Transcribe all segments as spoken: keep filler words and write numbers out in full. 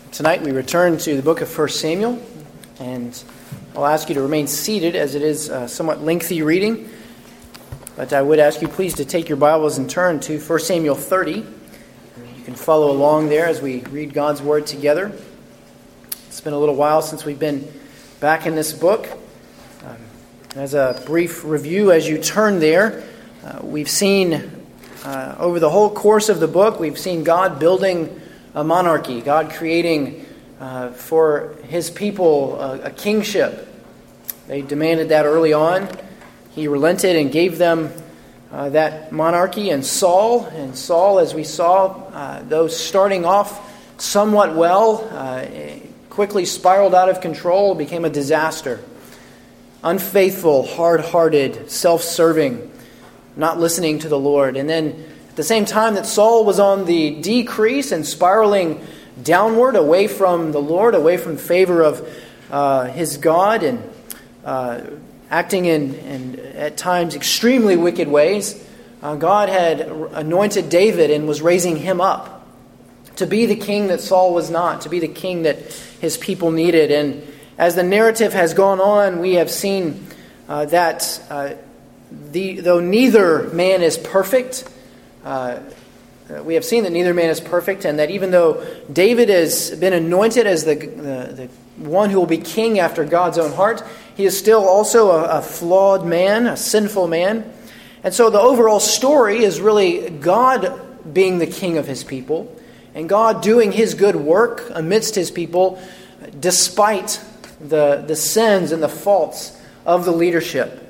Tonight we return to the book of First Samuel, and I'll ask you to remain seated as it is a somewhat lengthy reading, but I would ask you please to take your Bibles and turn to First Samuel thirty. You can follow along there as we read God's Word together. It's been a little while since we've been back in this book. Um, as a brief review, as you turn there, uh, we've seen uh, over the whole course of the book, we've seen God building a monarchy, God creating uh, for His people a, a kingship. They demanded that early on. He relented and gave them uh, that monarchy. And Saul, and Saul, as we saw, uh, though starting off somewhat well, uh, quickly spiraled out of control, became a disaster. Unfaithful, hard-hearted, self-serving, not listening to the Lord. And then at the same time that Saul was on the decrease and spiraling downward away from the Lord, away from the favor of uh, his God, and uh, acting in, in at times extremely wicked ways, uh, God had anointed David and was raising him up to be the king that Saul was not, to be the king that his people needed. And as the narrative has gone on, we have seen uh, that uh, the, though neither man is perfect, Uh, we have seen that neither man is perfect, and that even though David has been anointed as the, the, the one who will be king after God's own heart, he is still also a, a flawed man, a sinful man. And so the overall story is really God being the king of his people, and God doing his good work amidst his people despite the, the sins and the faults of the leadership.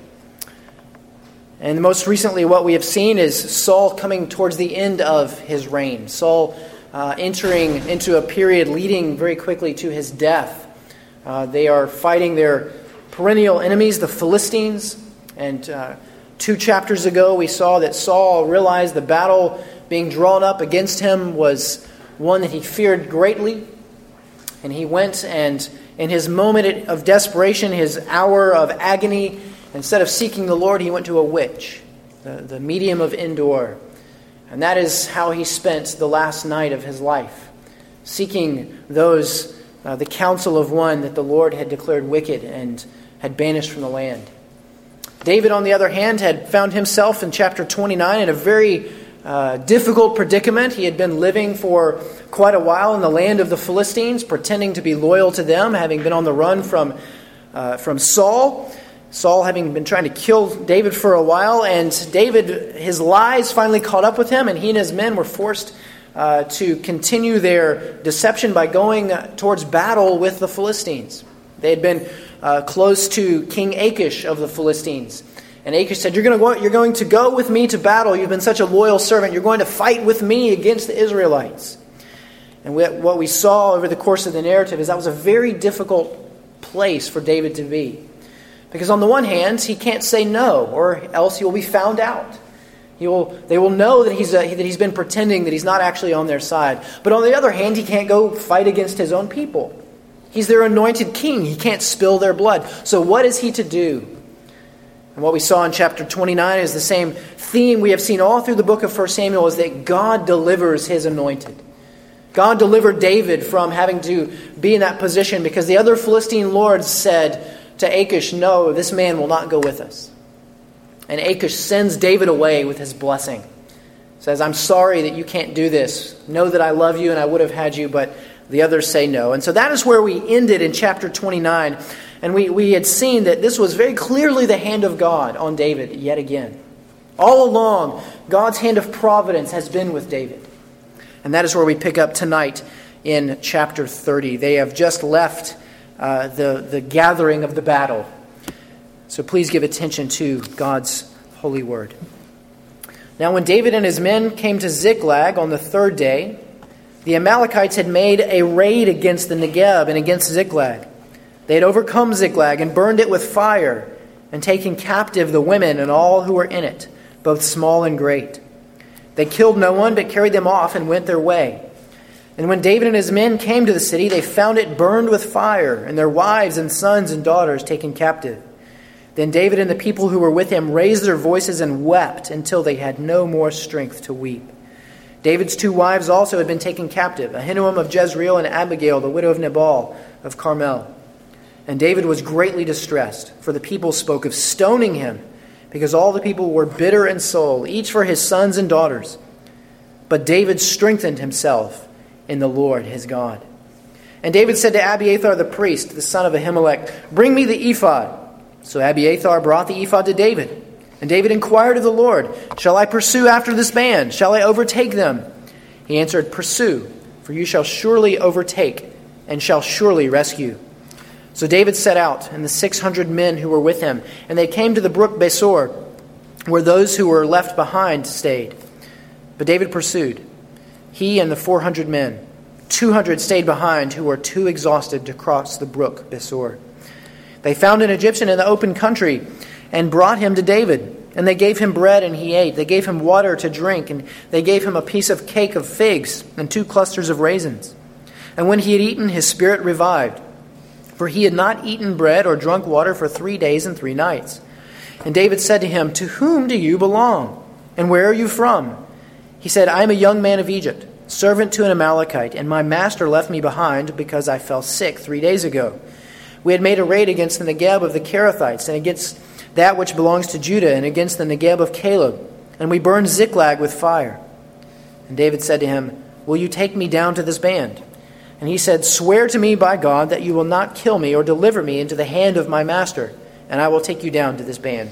And most recently what we have seen is Saul coming towards the end of his reign. Saul uh, entering into a period leading very quickly to his death. Uh, they are fighting their perennial enemies, the Philistines. And uh, two chapters ago we saw that Saul realized the battle being drawn up against him was one that he feared greatly. And he went and in his moment of desperation, his hour of agony, instead of seeking the Lord, he went to a witch, the, the medium of Endor. And that is how he spent the last night of his life, seeking those, uh, the counsel of one that the Lord had declared wicked and had banished from the land. David, on the other hand, had found himself in chapter twenty-nine in a very uh, difficult predicament. He had been living for quite a while in the land of the Philistines, pretending to be loyal to them, having been on the run from, uh, from Saul. Saul having been trying to kill David for a while, and David, his lies finally caught up with him, and he and his men were forced uh, to continue their deception by going towards battle with the Philistines. They had been uh, close to King Achish of the Philistines, and Achish said, "You're going to go, you're going to go with me to battle. You've been such a loyal servant. You're going to fight with me against the Israelites." And what we saw over the course of the narrative is that was a very difficult place for David to be. Because on the one hand, he can't say no, or else he will be found out. He will, they will know that he's, a, that he's been pretending that he's not actually on their side. But on the other hand, he can't go fight against his own people. He's their anointed king. He can't spill their blood. So what is he to do? And what we saw in chapter twenty-nine is the same theme we have seen all through the book of First Samuel, is that God delivers his anointed. God delivered David from having to be in that position because the other Philistine lords said to Achish, "No, this man will not go with us." And Achish sends David away with his blessing. Says, "I'm sorry that you can't do this. Know that I love you and I would have had you," but the others say no. And so that is where we ended in chapter twenty-nine. And we, we had seen that this was very clearly the hand of God on David yet again. All along, God's hand of providence has been with David. And that is where we pick up tonight in chapter thirty. They have just left Uh, the, the gathering of the battle. So please give attention to God's holy word. Now when David and his men came to Ziklag on the third day, the Amalekites had made a raid against the Negeb and against Ziklag. They had overcome Ziklag and burned it with fire and taken captive the women and all who were in it, both small and great. They killed no one but carried them off and went their way. And when David and his men came to the city, they found it burned with fire, and their wives and sons and daughters taken captive. Then David and the people who were with him raised their voices and wept until they had no more strength to weep. David's two wives also had been taken captive, Ahinoam of Jezreel and Abigail, the widow of Nabal of Carmel. And David was greatly distressed, for the people spoke of stoning him, because all the people were bitter in soul, each for his sons and daughters. But David strengthened himself in the Lord his God. And David said to Abiathar the priest, the son of Ahimelech, "Bring me the ephod." So Abiathar brought the ephod to David. And David inquired of the Lord, "Shall I pursue after this band? Shall I overtake them?" He answered, "Pursue, for you shall surely overtake, and shall surely rescue." So David set out, and the six hundred men who were with him, and they came to the brook Besor, where those who were left behind stayed. But David pursued, he and the four hundred men. Two hundred stayed behind, who were too exhausted to cross the brook Besor. They found an Egyptian in the open country, and brought him to David. And they gave him bread, and he ate. They gave him water to drink, and they gave him a piece of cake of figs, and two clusters of raisins. And when he had eaten, his spirit revived, for he had not eaten bread or drunk water for three days and three nights. And David said to him, "To whom do you belong? And where are you from?" He said, "I am a young man of Egypt, servant to an Amalekite, and my master left me behind because I fell sick three days ago. We had made a raid against the Negeb of the Kerethites, and against that which belongs to Judah, and against the Negeb of Caleb, and we burned Ziklag with fire." And David said to him, "Will you take me down to this band?" And he said, "Swear to me by God that you will not kill me or deliver me into the hand of my master, and I will take you down to this band."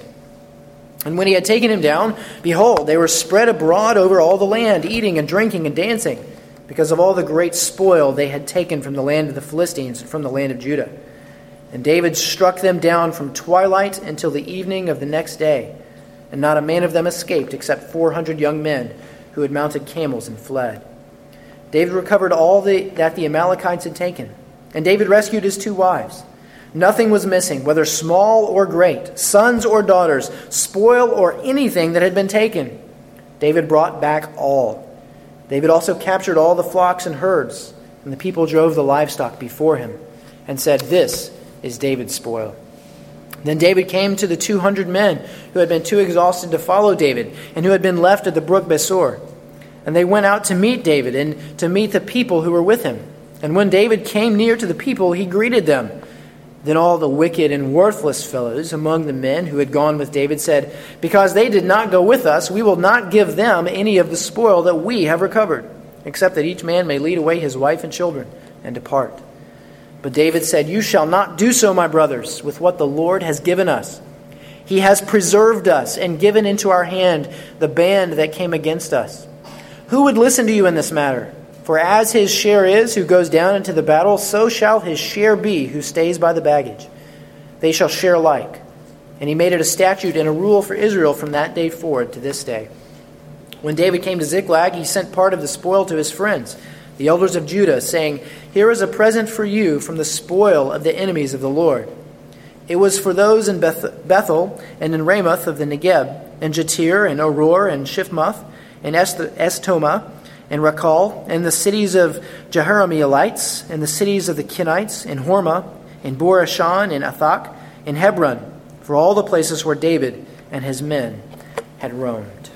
And when he had taken him down, behold, they were spread abroad over all the land, eating and drinking and dancing, because of all the great spoil they had taken from the land of the Philistines and from the land of Judah. And David struck them down from twilight until the evening of the next day, and not a man of them escaped except four hundred young men who had mounted camels and fled. David recovered all the, that the Amalekites had taken, and David rescued his two wives. Nothing was missing, whether small or great, sons or daughters, spoil or anything that had been taken. David brought back all. David also captured all the flocks and herds, and the people drove the livestock before him, and said, "This is David's spoil." Then David came to the two hundred men who had been too exhausted to follow David, and who had been left at the brook Besor. And they went out to meet David and to meet the people who were with him. And when David came near to the people, he greeted them. Then all the wicked and worthless fellows among the men who had gone with David said, "Because they did not go with us, we will not give them any of the spoil that we have recovered, except that each man may lead away his wife and children and depart." But David said, "You shall not do so, my brothers, with what the Lord has given us. He has preserved us and given into our hand the band that came against us. Who would listen to you in this matter? For as his share is who goes down into the battle, so shall his share be who stays by the baggage. They shall share alike." And he made it a statute and a rule for Israel from that day forward to this day. When David came to Ziklag, he sent part of the spoil to his friends, the elders of Judah, saying, "Here is a present for you from the spoil of the enemies of the Lord." It was for those in Beth- Bethel and in Ramoth of the Negeb, and Jatir and Auror and Shifmoth, and Estoma, and Rakal, and the cities of Jeharameelites, and the cities of the Kenites, and Hormah, and Borashan, and Athak, and Hebron, for all the places where David and his men had roamed.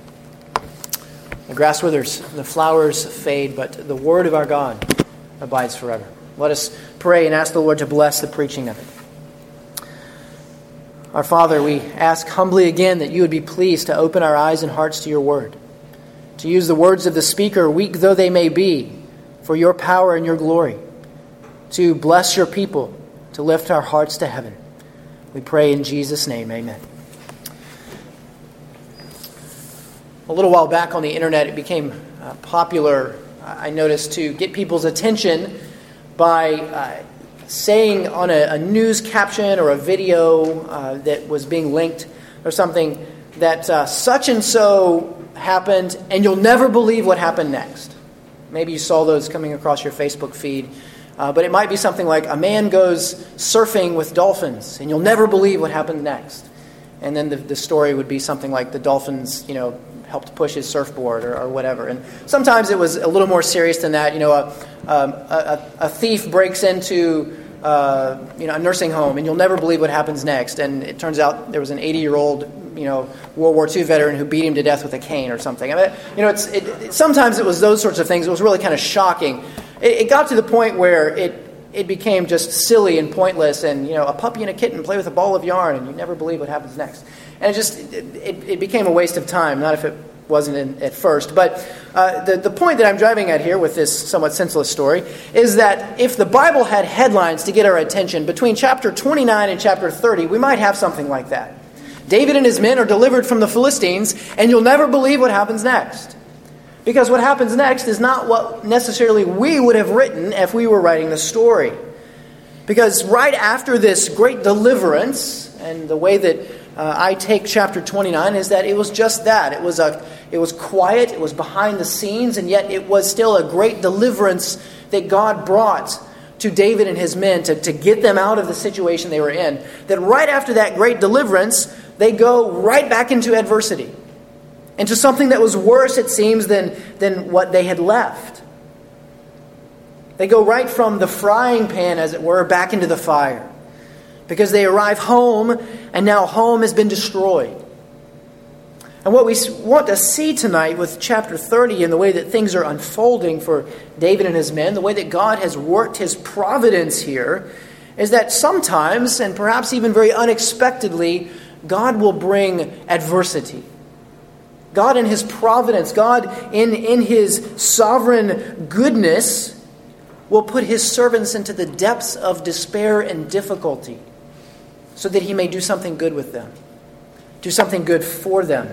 The grass withers, the flowers fade, but the word of our God abides forever. Let us pray and ask the Lord to bless the preaching of it. Our Father, we ask humbly again that you would be pleased to open our eyes and hearts to your word, to use the words of the speaker, weak though they may be, for your power and your glory, to bless your people, to lift our hearts to heaven. We pray in Jesus' name, amen. A little while back on the internet, it became uh, popular, I noticed, to get people's attention by uh, saying on a, a news caption or a video uh, that was being linked or something that uh, such and so happened, and you'll never believe what happened next. Maybe you saw those coming across your Facebook feed. Uh, but it might be something like, a man goes surfing with dolphins, and you'll never believe what happened next. And then the, the story would be something like the dolphins, you know, helped push his surfboard or, or whatever. And sometimes it was a little more serious than that. You know, a, um, a, a thief breaks into uh, you know, a nursing home, and you'll never believe what happens next. And it turns out there was an eighty-year-old you know, World War Two veteran who beat him to death with a cane or something. I mean, you know, it's it, it, sometimes it was those sorts of things. It was really kind of shocking. It, it got to the point where it it became just silly and pointless. And you know, a puppy and a kitten play with a ball of yarn, and you never believe what happens next. And it just it, it, it became a waste of time. Not if it wasn't in, at first. But uh, the, the point that I'm driving at here with this somewhat senseless story is that if the Bible had headlines to get our attention, between chapter twenty-nine and chapter thirty, we might have something like that. David and his men are delivered from the Philistines, and you'll never believe what happens next. Because what happens next is not what necessarily we would have written if we were writing the story. Because right after this great deliverance, and the way that Uh, I take chapter twenty-nine is that it was just that. It was a, it was quiet, it was behind the scenes, and yet it was still a great deliverance that God brought to David and his men to, to get them out of the situation they were in. That right after that great deliverance, they go right back into adversity. Into something that was worse, it seems, than, than what they had left. They go right from the frying pan, as it were, back into the fire. Because they arrive home, and now home has been destroyed. And what we want to see tonight with chapter thirty and the way that things are unfolding for David and his men, the way that God has worked his providence here, is that sometimes, and perhaps even very unexpectedly, God will bring adversity. God in his providence, God in, in his sovereign goodness, will put his servants into the depths of despair and difficulty, so that he may do something good with them, do something good for them,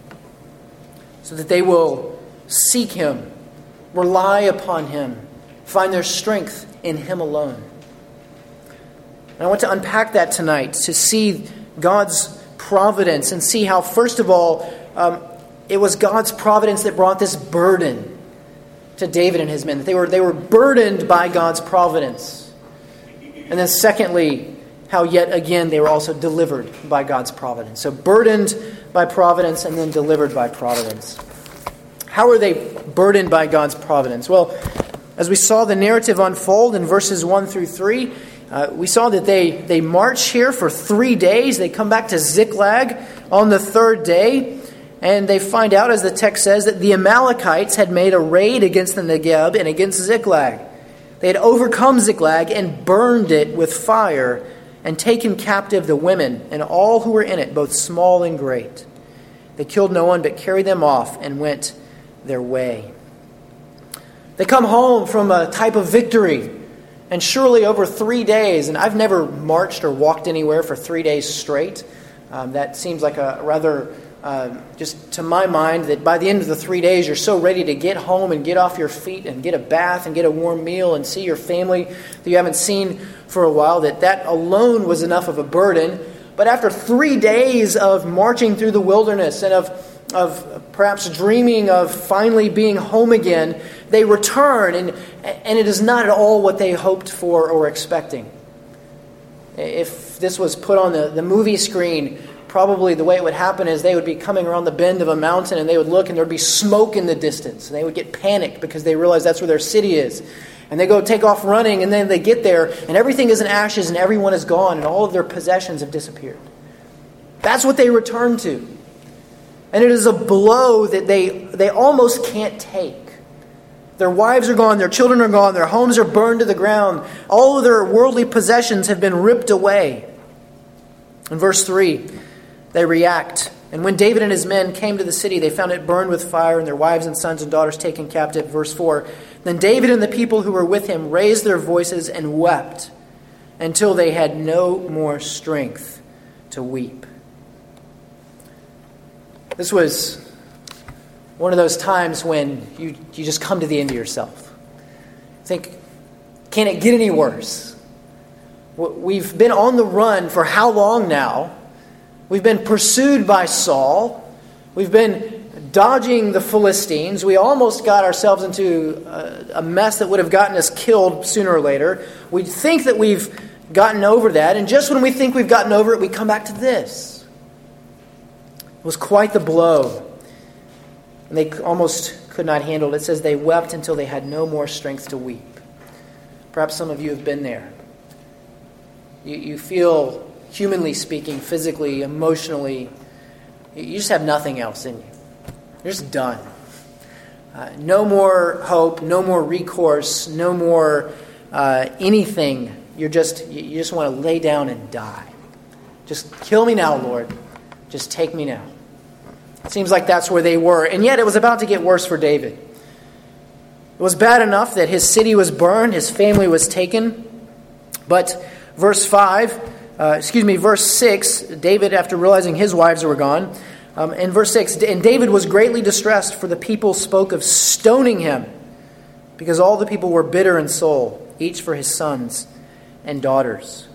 so that they will seek him, rely upon him, find their strength in him alone. And I want to unpack that tonight, to see God's providence and see how, first of all, um, it was God's providence that brought this burden to David and his men, that they were, they were burdened by God's providence. And then secondly, how yet again they were also delivered by God's providence. So burdened by providence and then delivered by providence. How are they burdened by God's providence? Well, as we saw the narrative unfold in verses one through three, uh, we saw that they, they march here for three days. They come back to Ziklag on the third day. And they find out, as the text says, that the Amalekites had made a raid against the Negeb and against Ziklag. They had overcome Ziklag and burned it with fire, and taken captive the women and all who were in it, both small and great. They killed no one, but carried them off and went their way. They come home from a type of victory, and surely over three days, and I've never marched or walked anywhere for three days straight. Um, that seems like a rather, uh, just to my mind, that by the end of the three days, you're so ready to get home and get off your feet and get a bath and get a warm meal and see your family that you haven't seen for a while, that that alone was enough of a burden. But after three days of marching through the wilderness and of, of perhaps dreaming of finally being home again, they return, and, and it is not at all what they hoped for or expecting. If this was put on the, the movie screen, probably the way it would happen is they would be coming around the bend of a mountain, and they would look and there would be smoke in the distance. And they would get panicked because they realize that's where their city is. And they go take off running, and then they get there, and everything is in ashes, and everyone is gone, and all of their possessions have disappeared. That's what they return to. And it is a blow that they, they almost can't take. Their wives are gone, their children are gone, their homes are burned to the ground. All of their worldly possessions have been ripped away. In verse three, they react. And when David and his men came to the city, they found it burned with fire, and their wives and sons and daughters taken captive. Verse four, then David and the people who were with him raised their voices and wept until they had no more strength to weep. This was one of those times when you, you just come to the end of yourself. Think, can it get any worse? We've been on the run for how long now? We've been pursued by Saul. We've been dodging the Philistines. We almost got ourselves into a, a mess that would have gotten us killed sooner or later. We think that we've gotten over that, and just when we think we've gotten over it, we come back to this. It was quite the blow. And they almost could not handle it. It says they wept until they had no more strength to weep. Perhaps some of you have been there. You, you feel, humanly speaking, physically, emotionally, You just have nothing else in you. You're just done. Uh, no more hope, no more recourse, no more uh, anything. You're just you just want to lay down and die. Just kill me now, Lord. Just take me now. It seems like that's where they were. And yet it was about to get worse for David. It was bad enough that his city was burned, his family was taken. But verse five, uh, excuse me, verse six, David, after realizing his wives were gone, um, in verse six, and David was greatly distressed, for the people spoke of stoning him, because all the people were bitter in soul, each for his sons and daughters.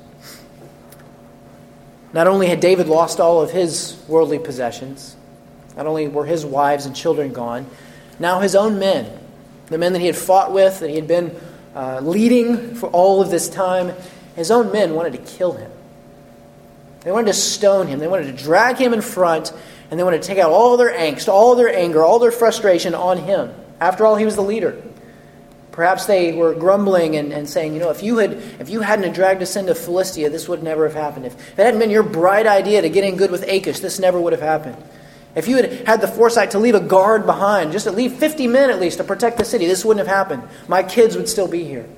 Not only had David lost all of his worldly possessions, not only were his wives and children gone, now his own men, the men that he had fought with, that he had been uh, leading for all of this time, his own men wanted to kill him. They wanted to stone him. They wanted to drag him in front, and they wanted to take out all their angst, all their anger, all their frustration on him. After all, he was the leader. Perhaps they were grumbling and, and saying, you know, if you had if you hadn't dragged us into Philistia, this would never have happened. If it hadn't been your bright idea to get in good with Achish, this never would have happened. If you had had the foresight to leave a guard behind, just to leave fifty men at least to protect the city, this wouldn't have happened. My kids would still be here.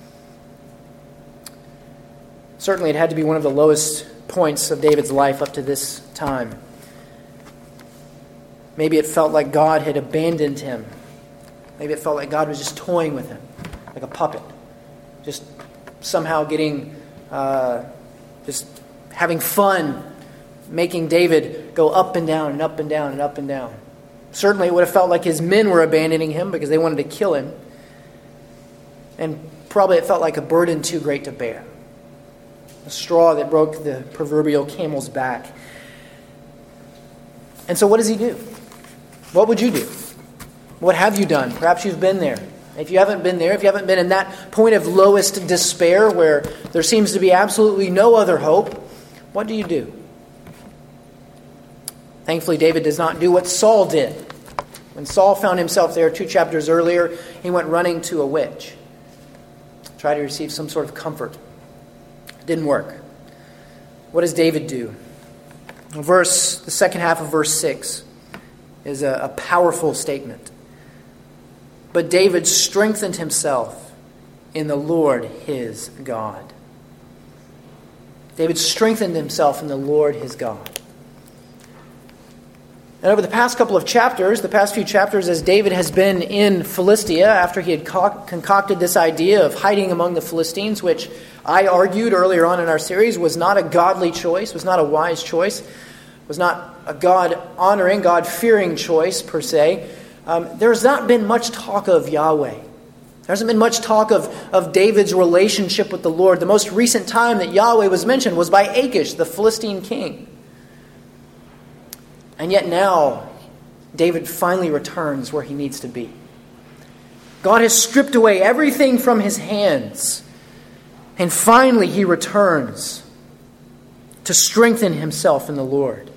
Certainly it had to be one of the lowest points of David's life up to this time. Maybe it felt like God had abandoned him. Maybe it felt like God was just toying with him, like a puppet. Just somehow getting, uh, just having fun, making David go up and down and up and down and up and down. Certainly it would have felt like his men were abandoning him because they wanted to kill him. And probably it felt like a burden too great to bear. A straw that broke the proverbial camel's back. And so what does he do? What would you do? What have you done? Perhaps you've been there. If you haven't been there, if you haven't been in that point of lowest despair where there seems to be absolutely no other hope, what do you do? Thankfully, David does not do what Saul did. When Saul found himself there two chapters earlier, he went running to a witch. Tried to receive some sort of comfort. It didn't work. What does David do? Verse, the second half of verse six is a, a powerful statement. But David strengthened himself in the Lord his God. David strengthened himself in the Lord his God. And over the past couple of chapters, the past few chapters, as David has been in Philistia, after he had co- concocted this idea of hiding among the Philistines, which I argued earlier on in our series was not a godly choice, was not a wise choice, was not a God-honoring, God-fearing choice per se. Um, there's not been much talk of Yahweh. There hasn't been much talk of, of David's relationship with the Lord. The most recent time that Yahweh was mentioned was by Achish, the Philistine king. And yet now, David finally returns where he needs to be. God has stripped away everything from his hands. And finally he returns to strengthen himself in the Lord.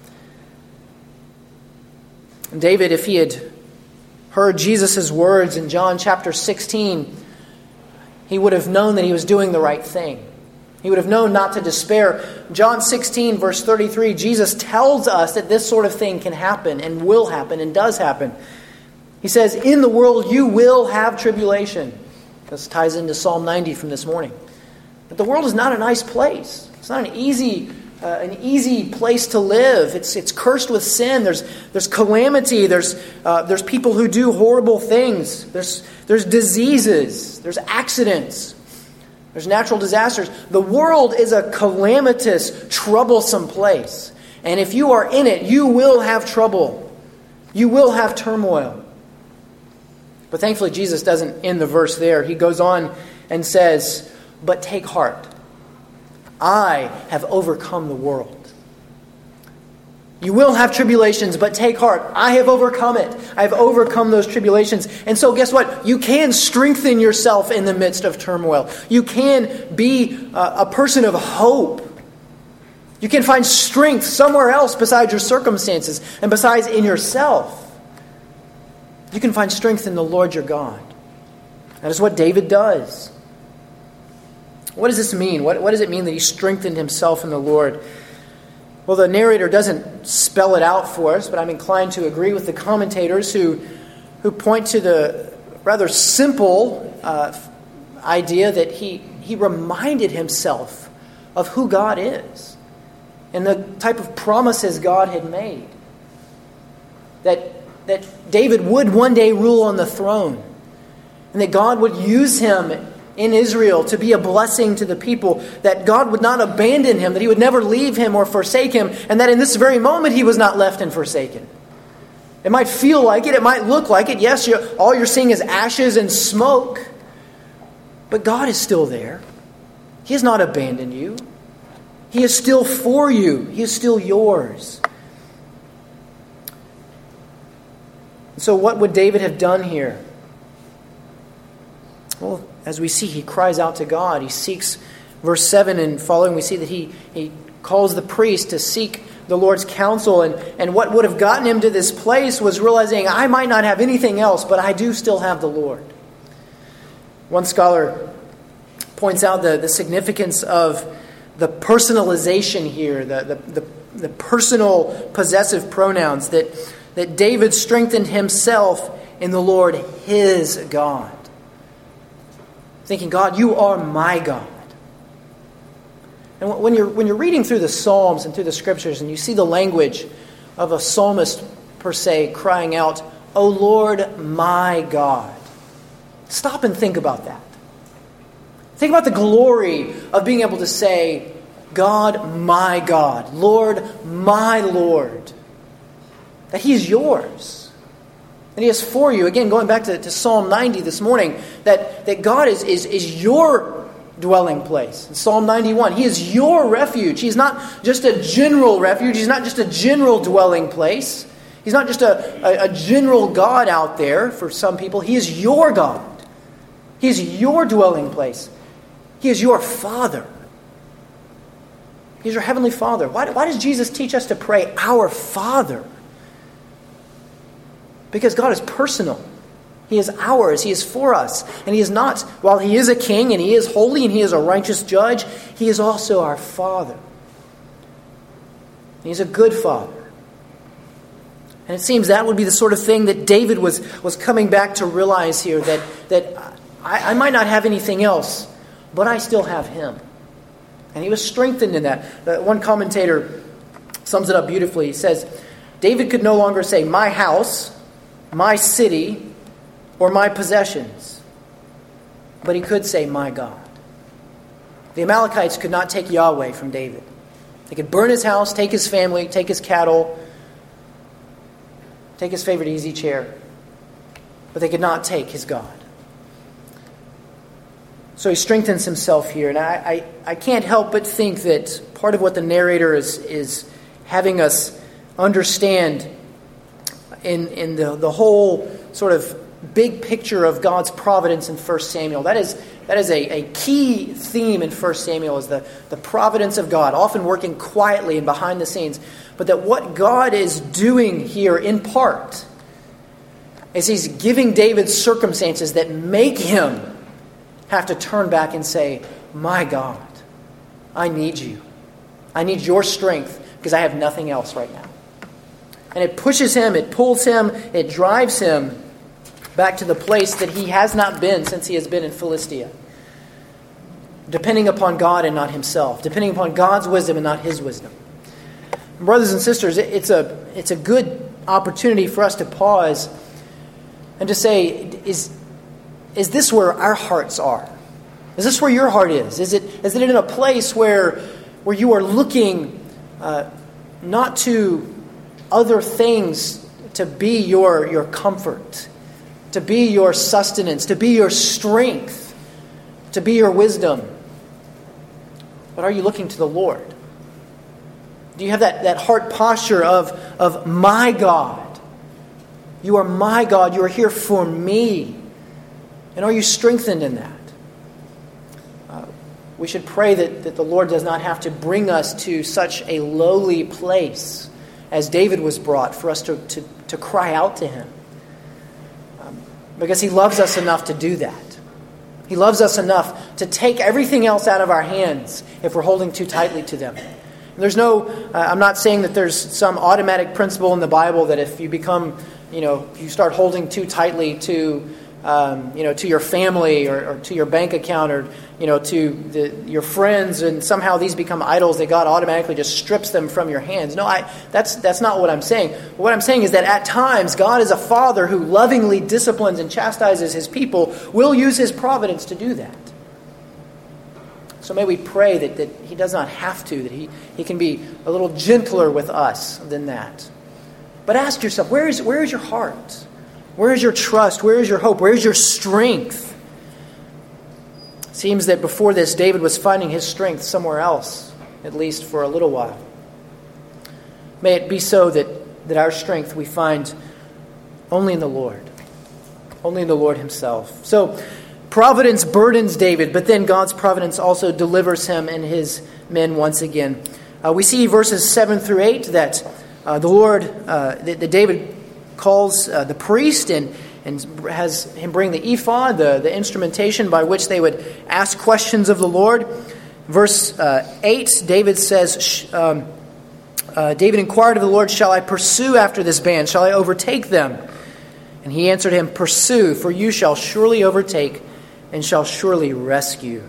And David, if he had heard Jesus' words in John chapter sixteen, he would have known that he was doing the right thing. He would have known not to despair. John sixteen, verse thirty-three, Jesus tells us that this sort of thing can happen and will happen and does happen. He says, in the world you will have tribulation. This ties into Psalm ninety from this morning. But the world is not a nice place. It's not an easy uh, an easy place to live. It's it's cursed with sin. There's there's calamity. There's uh, there's people who do horrible things. There's there's diseases. There's accidents. There's natural disasters. The world is a calamitous, troublesome place. And if you are in it, you will have trouble. You will have turmoil. But thankfully, Jesus doesn't end the verse there. He goes on and says, but take heart. I have overcome the world. You will have tribulations, but take heart. I have overcome it. I have overcome those tribulations. And so guess what? You can strengthen yourself in the midst of turmoil. You can be a person of hope. You can find strength somewhere else besides your circumstances and besides in yourself. You can find strength in the Lord your God. That is what David does. What does this mean? What, what does it mean that he strengthened himself in the Lord? Well, the narrator doesn't spell it out for us, but I'm inclined to agree with the commentators who, who point to the rather simple uh, idea that he, he reminded himself of who God is and the type of promises God had made. That, that David would one day rule on the throne, and that God would use him in Israel to be a blessing to the people, that God would not abandon him, that he would never leave him or forsake him, and that in this very moment he was not left and forsaken. It might feel like it, it might look like it. Yes, you're, all you're seeing is ashes and smoke, but God is still there. He has not abandoned you. He is still for you. He is still yours. So what would David have done here? Well, as we see, he cries out to God. He seeks, verse seven and following, we see that he, he calls the priest to seek the Lord's counsel. And, and what would have gotten him to this place was realizing, I might not have anything else, but I do still have the Lord. One scholar points out the, the significance of the personalization here, the, the, the, the personal possessive pronouns, that, that David strengthened himself in the Lord, his God. Thinking, God, you are my God. And when you're, when you're reading through the Psalms and through the Scriptures and you see the language of a psalmist, per se, crying out, O Lord, my God. Stop and think about that. Think about the glory of being able to say, God, my God. Lord, my Lord. That He is yours. And He is for you. Again, going back to, to Psalm ninety this morning, that, that God is, is, is your dwelling place. In Psalm ninety-one, He is your refuge. He's not just a general refuge. He's not just a general dwelling place. He's not just a, a, a general God out there for some people. He is your God. He is your dwelling place. He is your Father. He's your Heavenly Father. Why, why does Jesus teach us to pray, Our Father? Because God is personal. He is ours. He is for us. And He is not, while He is a king and He is holy and He is a righteous judge, He is also our Father. He's a good Father. And it seems that would be the sort of thing that David was, was coming back to realize here, that, that I, I might not have anything else, but I still have Him. And he was strengthened in that. Uh, one commentator sums it up beautifully. He says, David could no longer say, my house, my city, or my possessions. But he could say, my God. The Amalekites could not take Yahweh from David. They could burn his house, take his family, take his cattle, take his favorite easy chair. But they could not take his God. So he strengthens himself here. And I, I, I can't help but think that part of what the narrator is, is having us understand in, in the, the whole sort of big picture of God's providence in First Samuel. That is, that is a, a key theme in First Samuel, is the, the providence of God, often working quietly and behind the scenes. But that what God is doing here in part is He's giving David circumstances that make him have to turn back and say, my God, I need you. I need your strength because I have nothing else right now. And it pushes him, it pulls him, it drives him back to the place that he has not been since he has been in Philistia. Depending upon God and not himself. Depending upon God's wisdom and not his wisdom. Brothers and sisters, it's a, it's a good opportunity for us to pause and to say, is Is this where our hearts are? Is this where your heart is? Is it is it in a place where where you are looking uh, not to other things to be your, your comfort, to be your sustenance, to be your strength, to be your wisdom? But are you looking to the Lord? Do you have that, that heart posture of, of my God? You are my God. You are here for me. And are you strengthened in that? Uh, we should pray that, that the Lord does not have to bring us to such a lowly place as David was brought for us to, to, to cry out to Him. Um, because He loves us enough to do that. He loves us enough to take everything else out of our hands if we're holding too tightly to them. There's no, uh, I'm not saying that there's some automatic principle in the Bible that if you become, you know, you start holding too tightly to, um, you know, to your family or, or to your bank account or, you know, to the, your friends, and somehow these become idols that God automatically just strips them from your hands. No, I, that's that's not what I'm saying. What I'm saying is that at times God is a father who lovingly disciplines and chastises his people, will use his providence to do that. So may we pray that, that he does not have to, that he, he can be a little gentler with us than that. But ask yourself, where is where is your heart? Where is your trust? Where is your hope? Where is your strength? It seems that before this, David was finding his strength somewhere else, at least for a little while. May it be so that, that our strength we find only in the Lord, only in the Lord himself. So, providence burdens David, but then God's providence also delivers him and his men once again. Uh, we see verses seven through eight that uh, the Lord, uh, that, that David calls uh, the priest and, and has him bring the ephod, the, the instrumentation by which they would ask questions of the Lord. Verse uh, eight, David says, um, uh, David inquired of the Lord, "Shall I pursue after this band? Shall I overtake them?" And he answered him, "Pursue, for you shall surely overtake and shall surely rescue."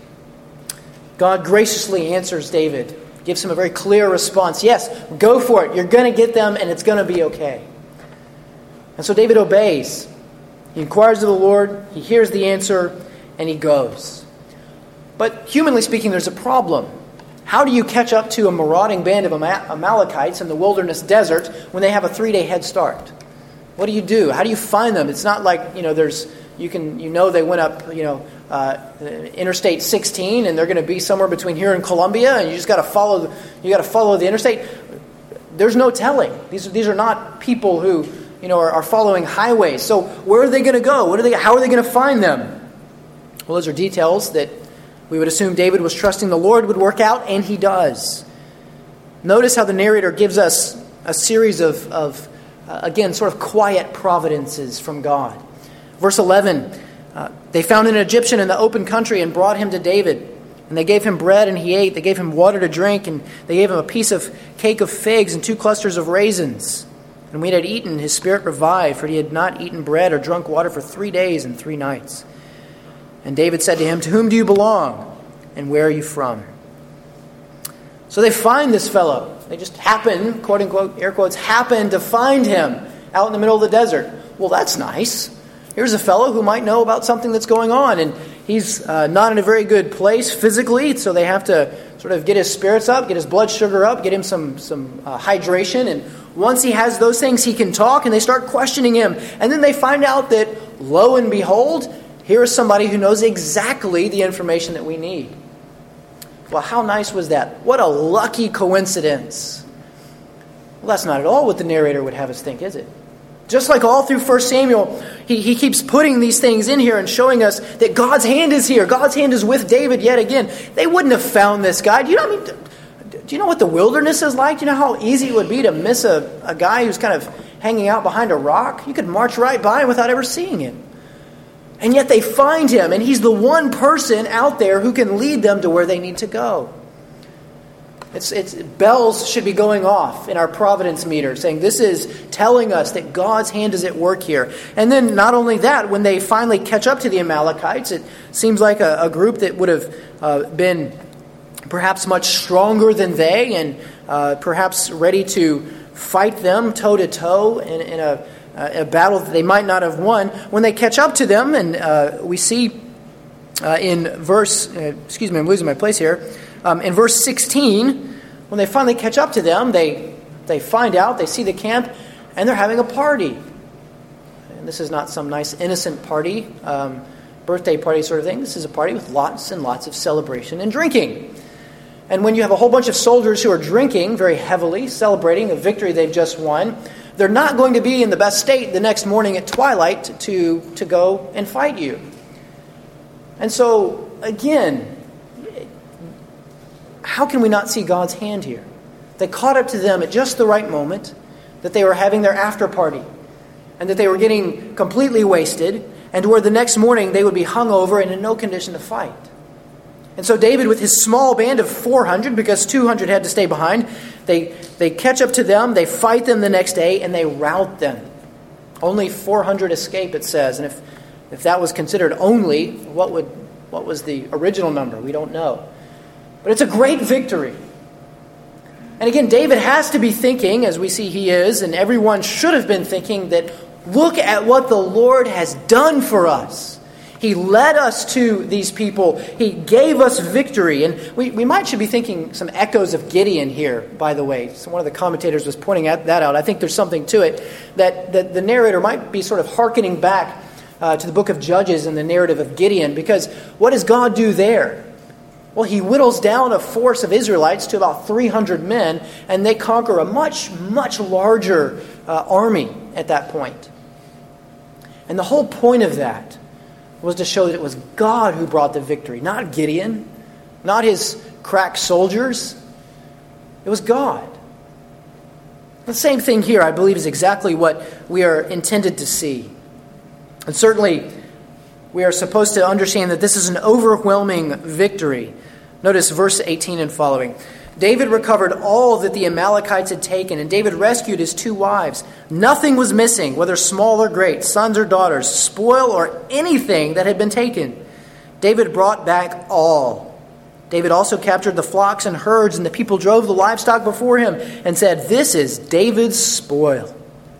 God graciously answers David, gives him a very clear response. Yes, go for it. You're going to get them and it's going to be okay. And so David obeys. He inquires of the Lord, he hears the answer, and he goes. But humanly speaking, there's a problem. How do you catch up to a marauding band of Amalekites in the wilderness desert when they have a three-day head start? What do you do? How do you find them? It's not like, you know, there's You can, you know, they went up, you know, uh, Interstate sixteen, and they're going to be somewhere between here and Columbia, and you just got to follow. You got to follow the interstate. There's no telling. These these are not people who, you know, are, are following highways. So where are they going to go? What are they? How are they going to find them? Well, those are details that we would assume David was trusting the Lord would work out, and he does. Notice how the narrator gives us a series of, of uh, again, sort of quiet providences from God. Verse eleven, uh, they found an Egyptian in the open country and brought him to David. And they gave him bread and he ate. They gave him water to drink, and they gave him a piece of cake of figs and two clusters of raisins. And when he had eaten, his spirit revived, for he had not eaten bread or drunk water for three days and three nights. And David said to him, "To whom do you belong? And where are you from?" So they find this fellow. They just happen, quote unquote, air quotes, happen to find him out in the middle of the desert. Well, that's nice. Here's a fellow who might know about something that's going on, and he's uh, not in a very good place physically, so they have to sort of get his spirits up, get his blood sugar up, get him some some uh, hydration, and once he has those things, he can talk, and they start questioning him, and then they find out that, lo and behold, here is somebody who knows exactly the information that we need. Well, how nice was that? What a lucky coincidence. Well, that's not at all what the narrator would have us think, is it? Just like all through First Samuel, he, he keeps putting these things in here and showing us that God's hand is here. God's hand is with David yet again. They wouldn't have found this guy. Do you know, I mean, do you know what the wilderness is like? Do you know how easy it would be to miss a, a guy who's kind of hanging out behind a rock? You could march right by him without ever seeing him. And yet they find him, and he's the one person out there who can lead them to where they need to go. It's, it's bells should be going off in our providence meter, saying this is telling us that God's hand is at work here. And then not only that, when they finally catch up to the Amalekites, it seems like a, a group that would have uh, been perhaps much stronger than they, and uh, perhaps ready to fight them toe to toe in, in a, a battle that they might not have won. When they catch up to them, and uh, we see uh, in verse, uh, excuse me, I'm losing my place here. Um, in verse sixteen, when they finally catch up to them, they they find out, they see the camp, and they're having a party. And this is not some nice innocent party, um, birthday party sort of thing. This is a party with lots and lots of celebration and drinking. And when you have a whole bunch of soldiers who are drinking very heavily, celebrating the victory they've just won, they're not going to be in the best state the next morning at twilight to, to go and fight you. And so, again, how can we not see God's hand here? They caught up to them at just the right moment, that they were having their after party, and that they were getting completely wasted, and where the next morning they would be hung over and in no condition to fight. And so David, with his small band of four hundred, because two hundred had to stay behind, they, they catch up to them, they fight them the next day, and they rout them. Only four hundred escape, it says. And if, if that was considered only, what would what was the original number? We don't know. But it's a great victory. And again, David has to be thinking, as we see he is, and everyone should have been thinking, that look at what the Lord has done for us. He led us to these people. He gave us victory. And we, we might should be thinking some echoes of Gideon here, by the way. So one of the commentators was pointing at that out. I think there's something to it, that, that the narrator might be sort of hearkening back uh, to the book of Judges and the narrative of Gideon. Because what does God do there? Well, he whittles down a force of Israelites to about three hundred men, and they conquer a much, much larger uh, army at that point. And the whole point of that was to show that it was God who brought the victory, not Gideon, not his crack soldiers. It was God. The same thing here, I believe, is exactly what we are intended to see. And certainly, we are supposed to understand that this is an overwhelming victory. Notice verse eighteen and following. David recovered all that the Amalekites had taken, and David rescued his two wives. Nothing was missing, whether small or great, sons or daughters, spoil or anything that had been taken. David brought back all. David also captured the flocks and herds, and the people drove the livestock before him and said, "This is David's spoil."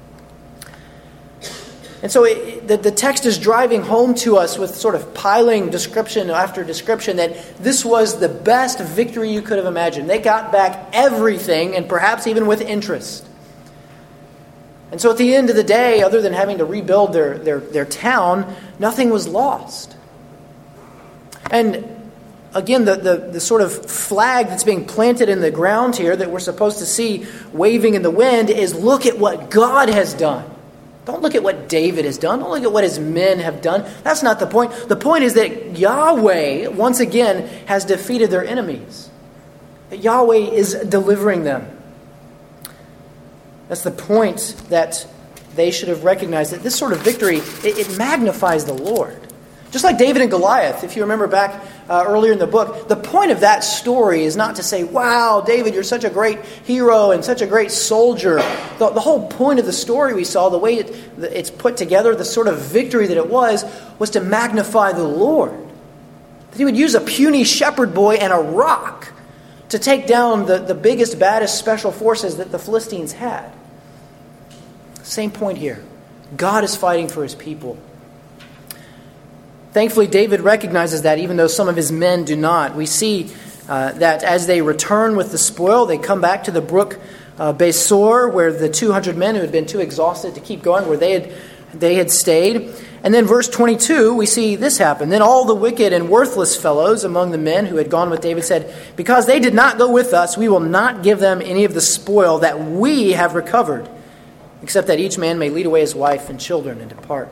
And so it, the, the text is driving home to us with sort of piling description after description that this was the best victory you could have imagined. They got back everything, and perhaps even with interest. And so at the end of the day, other than having to rebuild their, their, their town, nothing was lost. And again, the, the, the sort of flag that's being planted in the ground here that we're supposed to see waving in the wind is, look at what God has done. Don't look at what David has done. Don't look at what his men have done. That's not the point. The point is that Yahweh, once again, has defeated their enemies. That Yahweh is delivering them. That's the point that they should have recognized, that this sort of victory, it, it magnifies the Lord. Just like David and Goliath, if you remember back uh, earlier in the book, the point of that story is not to say, wow, David, you're such a great hero and such a great soldier. The, the whole point of the story we saw, the way it, it's put together, the sort of victory that it was, was to magnify the Lord. That he would use a puny shepherd boy and a rock to take down the, the biggest, baddest special forces that the Philistines had. Same point here. God is fighting for his people. Thankfully, David recognizes that, even though some of his men do not. We see uh, that as they return with the spoil, they come back to the brook uh, Besor, where the two hundred men who had been too exhausted to keep going, where they had they had stayed. And then verse twenty-two, we see this happen. Then all the wicked and worthless fellows among the men who had gone with David said, "Because they did not go with us, we will not give them any of the spoil that we have recovered, except that each man may lead away his wife and children and depart."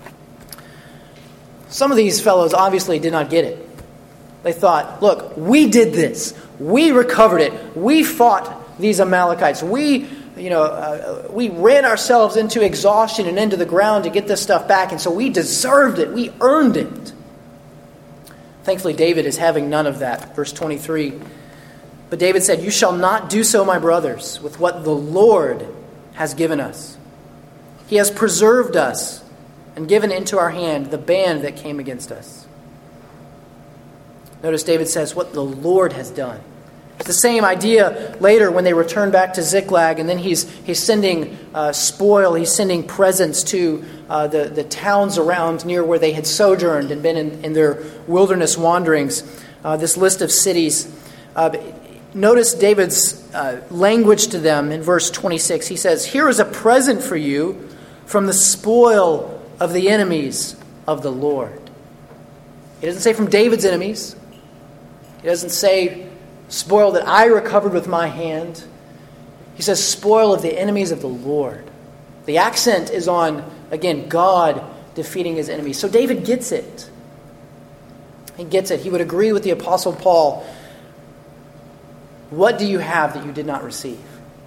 Some of these fellows obviously did not get it. They thought, look, we did this. We recovered it. We fought these Amalekites. We, you know, uh, we ran ourselves into exhaustion and into the ground to get this stuff back, and so we deserved it. We earned it. Thankfully, David is having none of that. Verse twenty-three. But David said, "You shall not do so, my brothers, with what the Lord has given us. He has preserved us and given into our hand the band that came against us." Notice David says what the Lord has done. It's the same idea later when they return back to Ziklag, and then he's he's sending uh, spoil, he's sending presents to uh, the, the towns around near where they had sojourned and been in, in their wilderness wanderings. Uh, this list of cities. Uh, notice David's uh, language to them in verse twenty-six. He says, "Here is a present for you from the spoil of the enemies of the Lord." He doesn't say from David's enemies. He doesn't say spoil that I recovered with my hand. He says spoil of the enemies of the Lord. The accent is on, again, God defeating his enemies. So David gets it. He gets it. He would agree with the Apostle Paul. What do you have that you did not receive?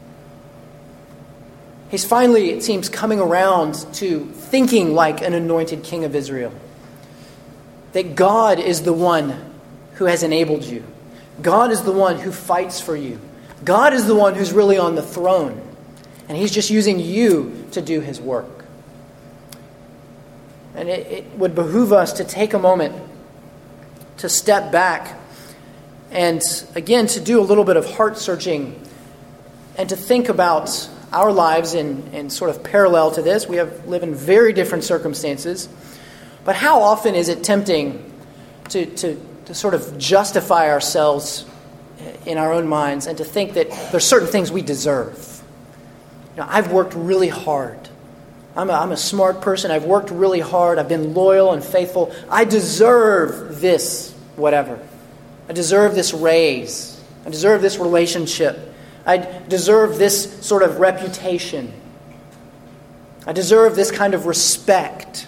He's finally, it seems, coming around to thinking like an anointed king of Israel. That God is the one who has enabled you. God is the one who fights for you. God is the one who's really on the throne. And He's just using you to do His work. And it, it would behoove us to take a moment to step back and, again, to do a little bit of heart searching and to think about our lives in, in sort of parallel to this. We have live in very different circumstances. But how often is it tempting to, to, to sort of justify ourselves in our own minds and to think that there's certain things we deserve? You know, I've worked really hard. I'm a, I'm a smart person. I've worked really hard. I've been loyal and faithful. I deserve this, whatever. I deserve this raise. I deserve this relationship. I deserve this sort of reputation. I deserve this kind of respect.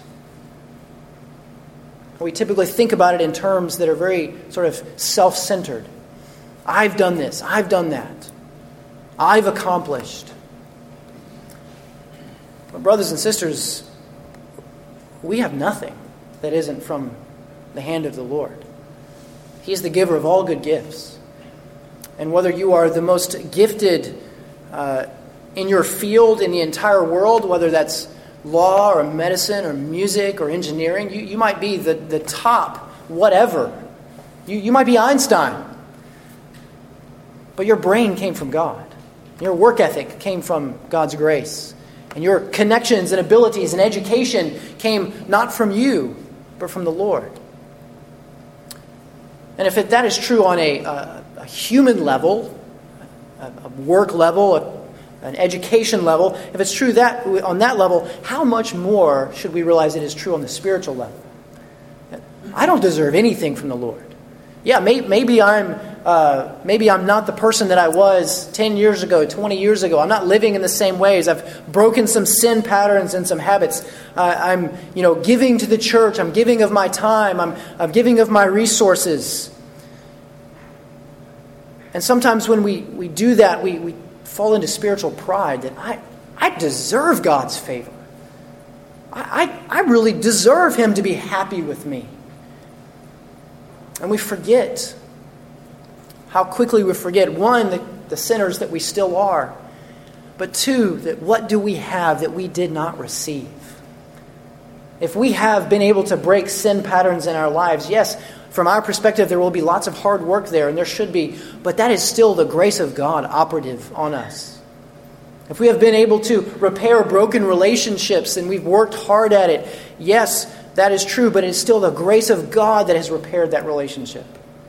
We typically think about it in terms that are very sort of self-centered. I've done this. I've done that. I've accomplished. But brothers and sisters, we have nothing that isn't from the hand of the Lord. He is the giver of all good gifts. And whether you are the most gifted uh, in your field in the entire world, whether that's law or medicine or music or engineering, you, you might be the, the top whatever. You, you might be Einstein. But your brain came from God. Your work ethic came from God's grace. And your connections and abilities and education came not from you, but from the Lord. And if it, that is true on a, a, a human level, a, a work level, a, an education level, if it's true that on that level, how much more should we realize it is true on the spiritual level? I don't deserve anything from the Lord. Yeah, may, maybe I'm uh, maybe I'm not the person that I was ten years ago, twenty years ago. I'm not living in the same ways. I've broken some sin patterns and some habits. Uh, I'm, you know, giving to the church. I'm giving of my time. I'm, I'm giving of my resources. And sometimes when we, we do that, we, we fall into spiritual pride that I, I deserve God's favor. I, I, I really deserve Him to be happy with me. And we forget how quickly we forget, one, the, the sinners that we still are, but two, that what do we have that we did not receive? If we have been able to break sin patterns in our lives, yes, from our perspective, there will be lots of hard work there, and there should be, but that is still the grace of God operative on us. If we have been able to repair broken relationships and we've worked hard at it, yes, that is true, but it's still the grace of God that has repaired that relationship.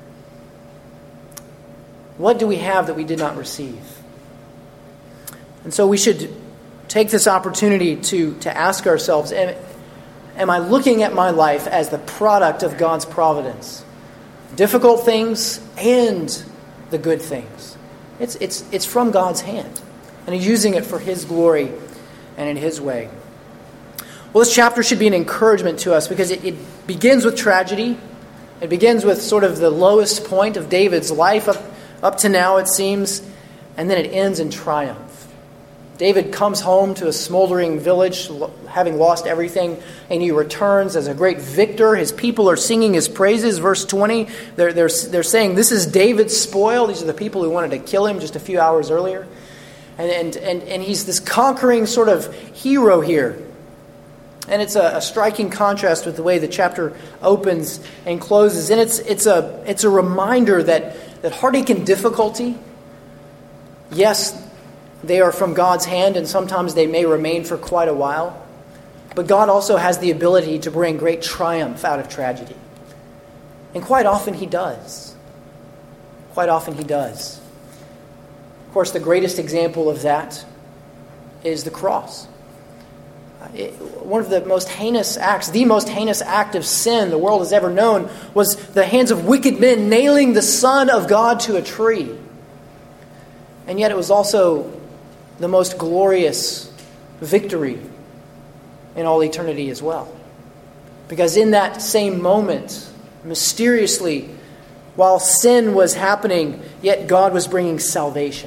What do we have that we did not receive? And so we should take this opportunity to, to ask ourselves, am, am I looking at my life as the product of God's providence? Difficult things and the good things. It's, it's, it's from God's hand. And He's using it for His glory and in His way. Well, this chapter should be an encouragement to us because it, it begins with tragedy. It begins with sort of the lowest point of David's life up, up to now, it seems. And then it ends in triumph. David comes home to a smoldering village, having lost everything, and he returns as a great victor. His people are singing his praises. Verse twenty, they're, they're, they're saying, this is David's spoil. These are the people who wanted to kill him just a few hours earlier. And, and, and, and he's this conquering sort of hero here. And it's a, a striking contrast with the way the chapter opens and closes. And it's it's a it's a reminder that, that heartache and difficulty, yes, they are from God's hand, and sometimes they may remain for quite a while. But God also has the ability to bring great triumph out of tragedy. And quite often He does. Quite often He does. Of course, the greatest example of that is the cross. It, one of the most heinous acts, the most heinous act of sin the world has ever known, was the hands of wicked men nailing the Son of God to a tree. And yet it was also the most glorious victory in all eternity as well. Because in that same moment, mysteriously, while sin was happening, yet God was bringing salvation.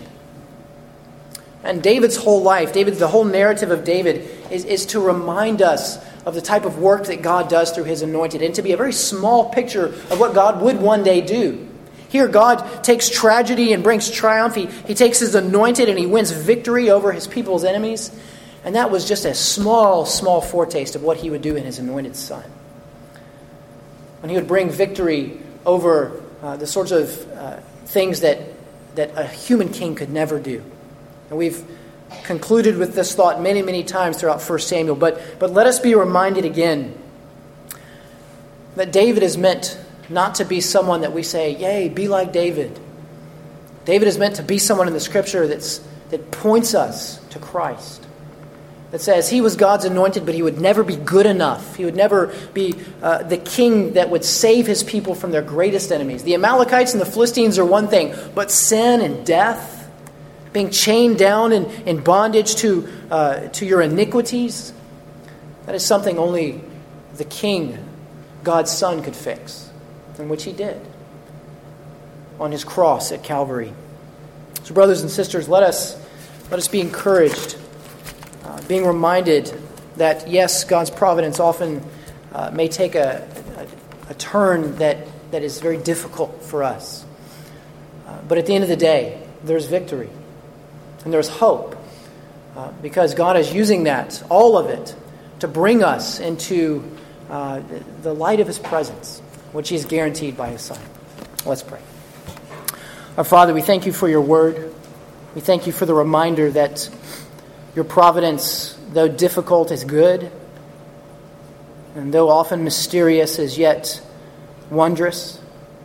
And David's whole life, David, the whole narrative of David is, is to remind us of the type of work that God does through His anointed, and to be a very small picture of what God would one day do. Here, God takes tragedy and brings triumph. He, he takes His anointed and He wins victory over His people's enemies. And that was just a small, small foretaste of what He would do in His anointed Son. When He would bring victory over uh, the sorts of uh, things that, that a human king could never do. And we've concluded with this thought many, many times throughout First Samuel. But, but let us be reminded again that David is meant not to be someone that we say, yay, be like David. David is meant to be someone in the Scripture that's, that points us to Christ. That says he was God's anointed, but he would never be good enough. He would never be uh, the king that would save his people from their greatest enemies. The Amalekites and the Philistines are one thing, but sin and death, being chained down in, in bondage to, uh, to your iniquities, that is something only the King, God's Son, could fix, and which He did on His cross at Calvary. So brothers and sisters, let us, let us be encouraged, uh, being reminded that yes, God's providence often uh, may take a, a, a turn that, that is very difficult for us. Uh, but at the end of the day, there's victory. And there's hope, uh, because God is using that, all of it, to bring us into uh, the light of His presence, which He is guaranteed by His Son. Let's pray. Our Father, we thank You for Your word. We thank You for the reminder that Your providence, though difficult, is good, and though often mysterious, is yet wondrous.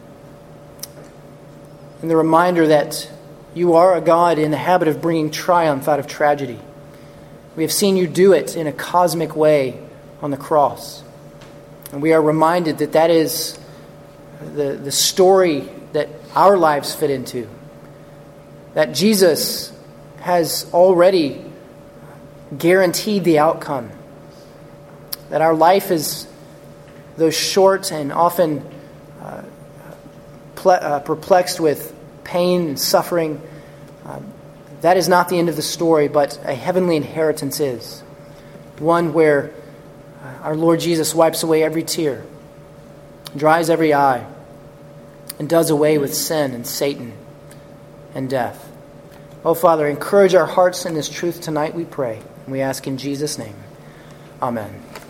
And the reminder that You are a God in the habit of bringing triumph out of tragedy. We have seen You do it in a cosmic way on the cross. And we are reminded that that is the, the story that our lives fit into. That Jesus has already guaranteed the outcome. That our life is, though short and often uh, ple- uh, perplexed with pain and suffering, uh, that is not the end of the story, but a heavenly inheritance is. One where uh, our Lord Jesus wipes away every tear, dries every eye, and does away with sin and Satan and death. Oh, Father, encourage our hearts in this truth tonight, we pray. And we ask in Jesus' name. Amen.